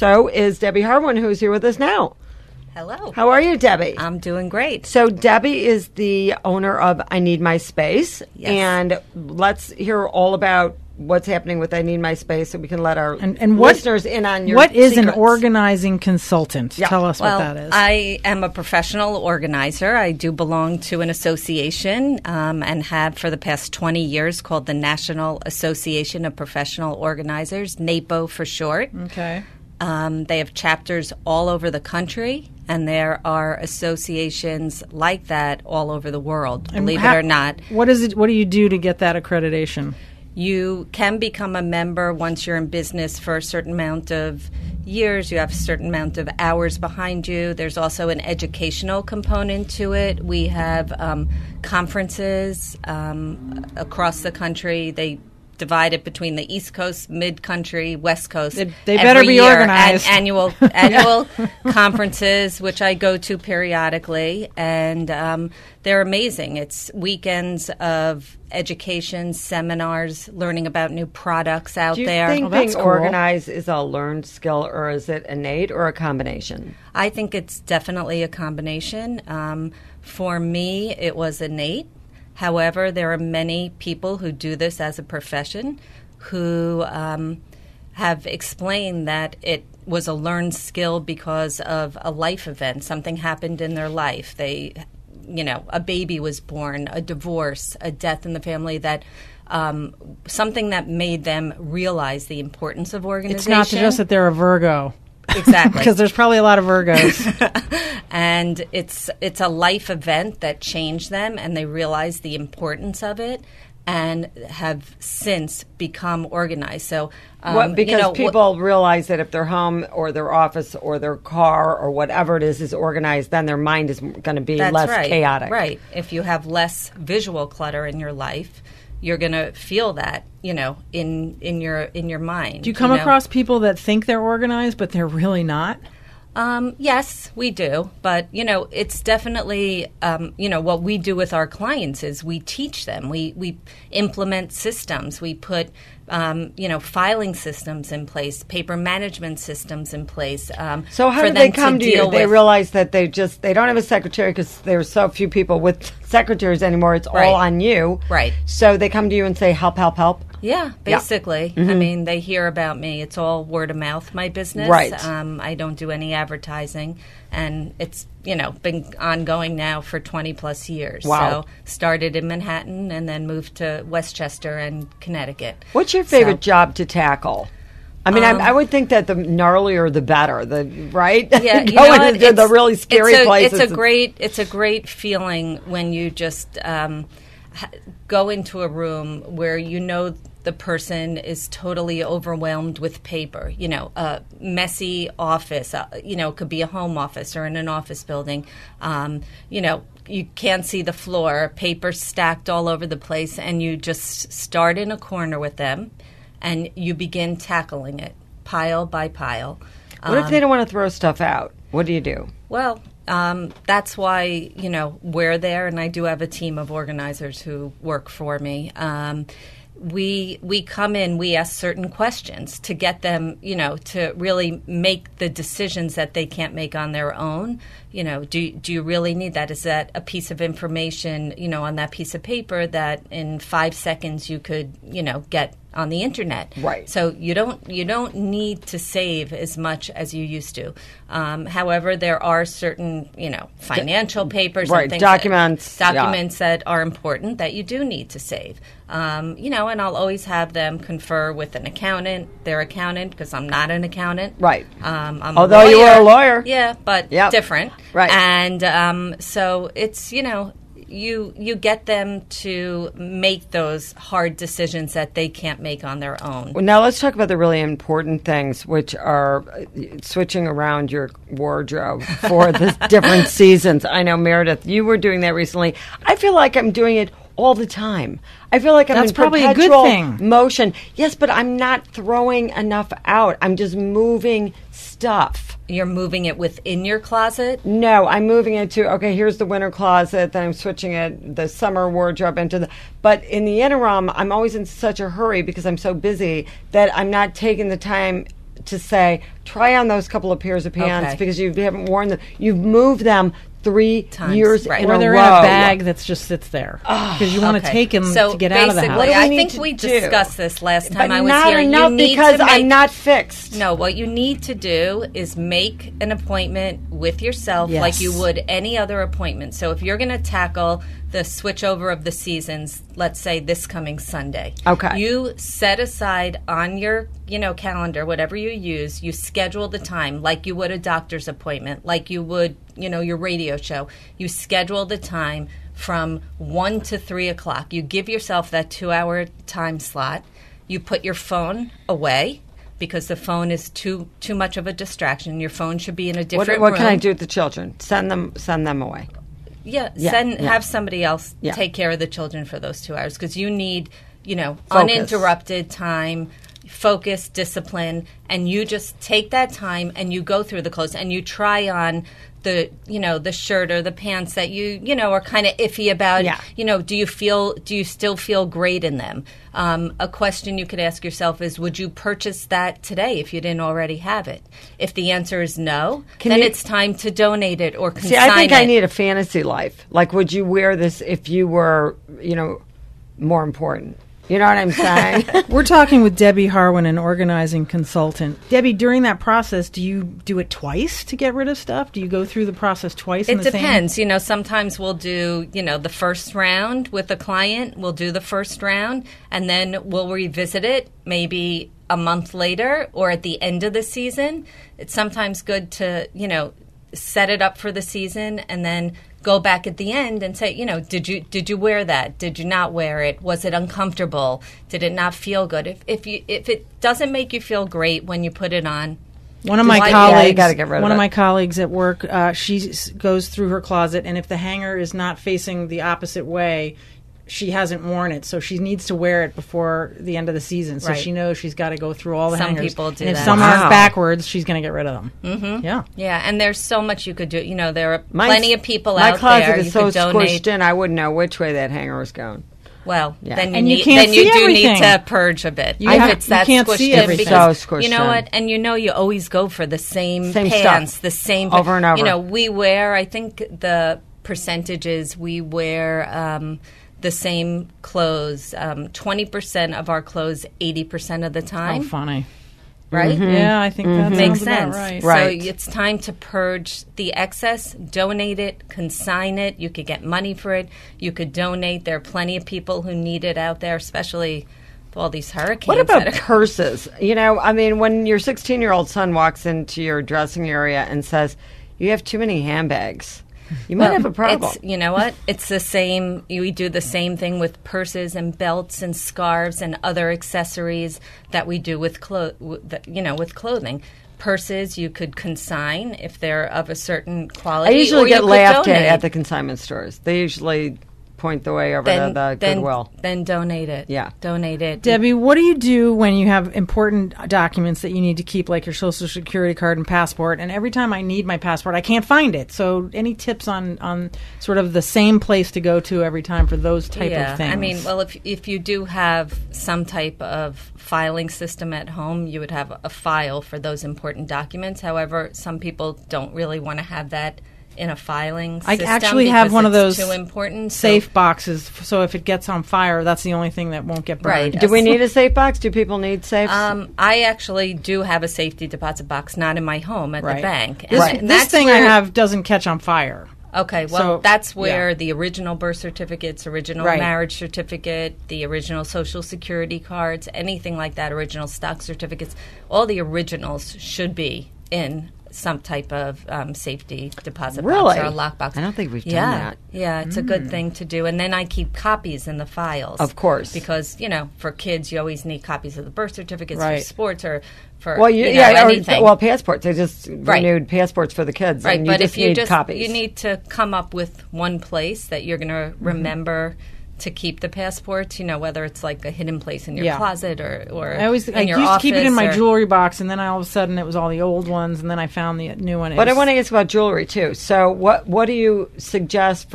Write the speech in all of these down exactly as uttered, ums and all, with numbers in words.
so is Debbie Harwin, who's here with us now. Hello. How are you, Debbie? I'm doing great. So Debbie is the owner of I Need My Space. Yes. And let's hear all about what's happening with I Need My Space so we can let our and, and what, listeners in on your What is secrets. An organizing consultant? Yeah. Tell us well, what that is. I am a professional organizer. I do belong to an association um, and have for the past twenty years called the National Association of Professional Organizers, NAPO for short. Okay. Um, they have chapters all over the country, and there are associations like that all over the world, And believe how- it or not. What is it? What do you do to get that accreditation? You can become a member once you're in business for a certain amount of years. You have a certain amount of hours behind you. There's also an educational component to it. We have um, conferences um, across the country. They divide it between the East Coast, Mid-Country, West Coast. They, they better every be year. organized. An- annual annual conferences, which I go to periodically, and um, they're amazing. It's weekends of education, seminars, learning about new products out Do you there. think Oh, that's being cool. organized is a learned skill, or is it innate, or a combination? I think it's definitely a combination. Um, for me, it was innate. However, there are many people who do this as a profession who um, have explained that it was a learned skill because of a life event. Something happened in their life. They, you know, a baby was born, a divorce, a death in the family that um, something that made them realize the importance of It's organization. not just that they're a Virgo. Exactly. Because there's probably a lot of Virgos. And it's it's a life event that changed them, and they realized the importance of it, and have since become organized. So, um, What, because you know, people realize that if their home or their office or their car or whatever it is is organized, then their mind is going to be that's less right, chaotic. Right. If you have less visual clutter in your life, you're going to feel that, you know, in in your in your mind. Do you come know? across people that think they're organized, but they're really not? Um, yes, we do. But, you know, it's definitely, um, you know, what we do with our clients is we teach them. We, we implement systems. We put, um, you know, filing systems in place, paper management systems in place. Um, So how for do they them come to, you? deal They with- realize that they just they don't have a secretary because there's so few people with secretaries anymore. It's Right. all on you. Right. So they come to you and say, "Help, help, help." Yeah, basically. I mean, they hear about me. It's all word of mouth, my business. Right. Um, I don't do any advertising. And it's, you know, been ongoing now for twenty plus years. Wow. So started in Manhattan and then moved to Westchester and Connecticut. What's your favorite So- job to tackle? I mean, Um, I, I would think that the gnarlier the better. The right, Yeah, you Going know what? into the It's- really scary it's a, places. It's a great, it's a great feeling when you just um, ha- go into a room where you know the person is totally overwhelmed with paper. You know, a messy office. Uh, you know, it could be a home office or in an office building. Um, you know, you can't see the floor, paper stacked all over the place, and you just start in a corner with them, and you begin tackling it pile by pile. What if they don't want to throw stuff out? What do you do? Well, um, that's why, you know, we're there, and I do have a team of organizers who work for me. Um, we we come in, we ask certain questions to get them, you know, to really make the decisions that they can't make on their own. You know, do do you really need that? Is that a piece of information, you know, on that piece of paper that in five seconds you could, you know, get on the internet? Right. So you don't you don't need to save as much as you used to. Um, however, there are certain, you know, financial papers right, and things documents, that, yeah. documents that are important that you do need to save. Um, you know, and I'll always have them confer with an accountant, their accountant, because I'm not an accountant. Right. Um, I'm Although a you lawyer. are a lawyer. Yeah, but Yep. different. Right. And um, so it's, you know, you you get them to make those hard decisions that they can't make on their own. Well, now let's talk about the really important things, which are uh, switching around your wardrobe for the different seasons. I know, Meredith, you were doing that recently. I feel like I'm doing it all the time. I feel like I'm That's in probably a good perpetual thing. motion. Yes, but I'm not throwing enough out. I'm just moving stuff. You're moving it within your closet. No, I'm moving it to, okay, here's the winter closet, then I'm switching it, the summer wardrobe into the, but in the interim, I'm always in such a hurry because I'm so busy that I'm not taking the time to say, try on those couple of pairs of pants Okay. because you haven't worn them. You've moved them three Times, years right. in Or a they're row. in a bag that just sits there because you want to Okay. take them so to get out of the house. basically, What do we I need think to we do? discussed this last time but I was not here. enough you need because to make, I'm not fixed. No, what you need to do is make an appointment with yourself Yes. like you would any other appointment. So if you're going to tackle the switch over of the seasons, let's say this coming Sunday. Okay. You set aside on your, you know, calendar, whatever you use, you schedule the time like you would a doctor's appointment, like you would, you know, your radio show. You schedule the time from one to three o'clock. You give yourself that two-hour time slot. You put your phone away because the phone is too too much of a distraction. Your phone should be in a What, different what room. can I do with the children? Send them, send them away. Yeah, Yeah, send yeah. have somebody else Yeah. take care of the children for those two hours because you need, you know, Focus. uninterrupted time, focus, discipline, and you just take that time and you go through the clothes and you try on the, you know, the shirt or the pants that you, you know, are kind of iffy about. Yeah. You know, do you feel, do you still feel great in them? Um, a question you could ask yourself is, would you purchase that today if you didn't already have it? If the answer is no, Can then you- it's time to donate it or consign See, I think it. I need a fantasy life. Like, would you wear this if you were, you know, more important? You know what I'm saying? We're talking with Debbie Harwin, an organizing consultant. Debbie, during that process, do you do it twice to get rid of stuff? Do you go through the process twice? in It the same- depends. You know, sometimes we'll do, you know, the first round with a client. We'll do the first round, and then we'll revisit it maybe a month later or at the end of the season. It's sometimes good to, you know, set it up for the season and then go back at the end and say, you know, did you did you wear that? Did you not wear it? Was it uncomfortable? Did it not feel good? If if you if it doesn't make you feel great when you put it on, One of my Why- yeah, you colleagues, gotta get rid of one of it. my colleagues at work, uh, she s- goes through her closet, and if the hanger is not facing the opposite way, she hasn't worn it, so she needs to wear it before the end of the season. So Right. she knows she's got to go through all the Some hangers. people do and if that. some Wow. aren't backwards, she's going to get rid of them. Mm-hmm. Yeah. yeah, and there's so much you could do. You know, there are Mine's- plenty of people my out closet there is you so could donate. squished in, I wouldn't know which way that hanger was going. Well, Yeah. then you, And you need, can't then you see do everything. need to purge a bit. You if have- it's you that can't squished see in, everything. because So squished you know in. what, and you know you always go for the same, Same pants, stuff. the same Over and over. You know, we wear. I think the percentages we wear. Um, the same clothes, um, twenty percent of our clothes, eighty percent of the Oh, time, funny. right? Yeah, I think that Makes sounds about sense. right. Right. So it's time to purge the excess, donate it, consign it. You could get money for it. You could donate. There are plenty of people who need it out there, especially with all these hurricanes. What about that are- purses? You know, I mean, when your sixteen-year-old son walks into your dressing area and says, "You have too many handbags," you might Well, have a problem. It's, you know what? It's the same. We do the same thing with purses and belts and scarves and other accessories that we do with clo- w- that, you know, with clothing. Purses you could consign if they're of a certain I quality. or usually you get could laughed at donate. at the consignment stores. They usually point the way over then, to the then, Goodwill. Then donate it. Yeah. Donate it. Debbie, what do you do when you have important documents that you need to keep, like your social security card and passport? And every time I need my passport, I can't find it. So, any tips on, on sort of the same place to go to every time for those type yeah, of things? I mean, well, if if you do have some type of filing system at home, you would have a file for those important documents. However, some people don't really want to have that in a filing I system. actually have because one of it's those too important. so- safe boxes, f- so if it gets on fire, that's the only thing that won't get burned. Right. Do we need a safe box? Do people need safes? Um, I actually do have a safety deposit box, not in my home, at Right. the bank. This, And- and this that's thing I where- have doesn't catch on fire. Okay, well, So, that's where yeah. the original birth certificates, original Right. marriage certificate, the original social security cards, anything like that, original stock certificates, all the originals should be in some type of um, safety deposit Really? box or a lockbox. I don't think we've done yeah. that. Yeah, it's a good thing to do. And then I keep copies in the files. Of course. Because, you know, for kids, you always need copies of the birth certificates Right. for sports or for, well, you, you know, yeah, or, anything. well, passports. They just Right. renewed passports for the kids, Right, and you but just if you need just copies. you need to come up with one place that you're going to Mm-hmm. remember to keep the passports. You know, whether it's like a hidden place in your Yeah. closet or or I always in I your used to keep it in office my or- jewelry box, and then all of a sudden it was all the old ones, and then I found the new one. It But I was- want to ask about jewelry too. So, what what do you suggest for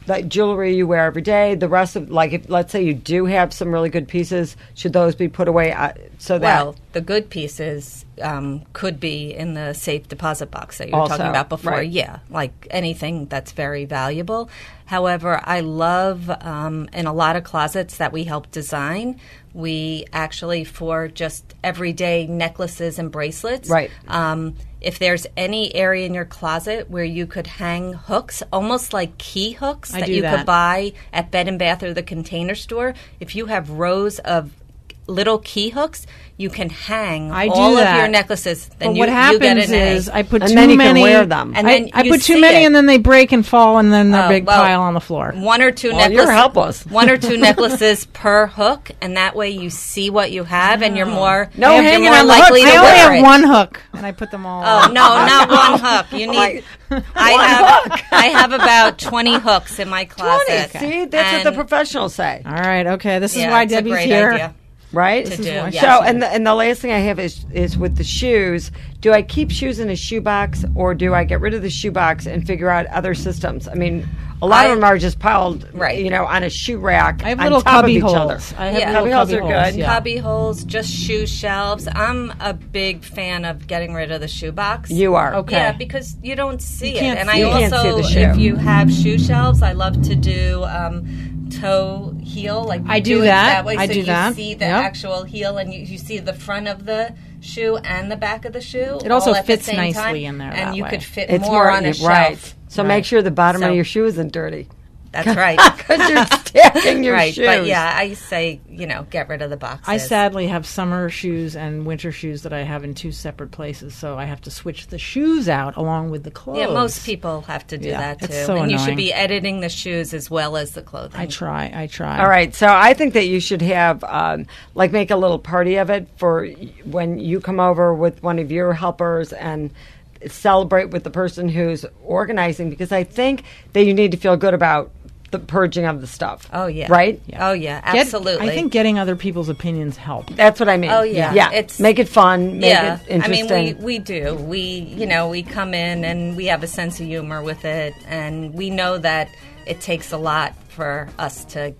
like jewelry you wear every day. The rest of, like, if let's say you do have some really good pieces, should those be put away uh, so that? Well, the good pieces um, could be in the safe deposit box that you were Also, talking about before. right. Yeah, like anything that's very valuable. However, I love um, in a lot of closets that we help design, we actually, for just everyday necklaces and bracelets, Right. Um, if there's any area in your closet where you could hang hooks, almost like key hooks I that do you that. could buy at Bed and Bath or the Container Store, if you have rows of little key hooks, you can hang I do all that. of your necklaces. Then But you, what happens you get an A. is I put And too then you many. can wear them. And I, then I you put too see many, it. and then they break and fall, and then the Oh, big well, pile on the floor. One or two Well, necklaces. you're helpless. One or two necklaces per hook, and that way you see what you have, and you're more No you're hanging more on the likely hooks. to I only wear have it. one hook, and I put them all. Oh no, not one hook. You my- need. I have. I have about twenty hooks in my closet. twenty. See, that's what And- the professionals say, All right, okay. This is yeah, why it's a Debbie's great here. idea. right? To do, So, yes. and the, and the last thing I have is is with the shoes. Do I keep shoes in a shoebox, or do I get rid of the shoebox and figure out other systems? I mean, a lot I- of them are just piled, Right. you know, on a shoe rack I have on little top cubby of each other. holes. I have Yeah. little Cubby holes cubby are holes. good. Yeah. Cubby holes, just shoe shelves. I'm a big fan of getting rid of the shoebox. You are. Okay. Yeah, because you don't see You it. can't And see I it. You can't also, see the shoe. if you have shoe shelves, I love to do um, toe heel. Like I you do it that. that way, I so do you that. see the Yep. actual heel, and you, you see the front of the shoe and the back of the shoe. It also all at the fits same nicely time, in there and that you way. could fit It's more, more on a right. shelf. So Right. make sure the bottom So- of your shoe isn't dirty. That's right. Because you're stacking your right, shoes. but yeah, I say you know get rid of the boxes. I sadly have summer shoes and winter shoes that I have in two separate places, so I have to switch the shoes out along with the clothes. Yeah, most people have to do Yeah, that too. it's so and you should annoying. be editing the shoes as well as the clothing. I try. I try. All right, so I think that you should have, um, like, make a little party of it for y- when you come over with one of your helpers and celebrate with the person who's organizing, because I think that you need to feel good about the purging of the stuff. Oh yeah. Right? Oh yeah. Get- Absolutely. I think getting other people's opinions help. That's what I mean. Oh, yeah. Yeah. It's- make it fun, make yeah. it interesting. I mean, we we do. We you know we come in and we have a sense of humor with it, and we know that it takes a lot for us to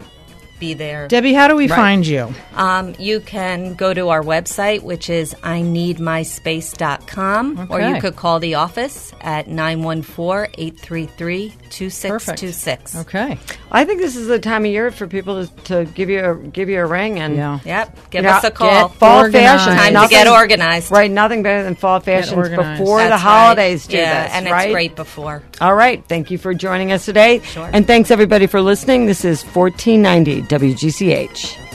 be there. Debbie, how do we Right. find you? Um, you can go to our website, which is I need my space dot com, or Okay. you could call the office at nine one four, eight three three, two six two six. Okay. I think this is the time of year for people to, to give you a, give you a ring and Yeah. Yep. Give Yeah, us a call. get fall Organized. fashion. Time to Nothing- get organized. Right, nothing better than fall fashions organized. before the That's holidays right. do yeah, this, and right? it's great before. All right. Thank you for joining us today. Sure. And thanks, everybody, for listening. This is fourteen ninety W G C H.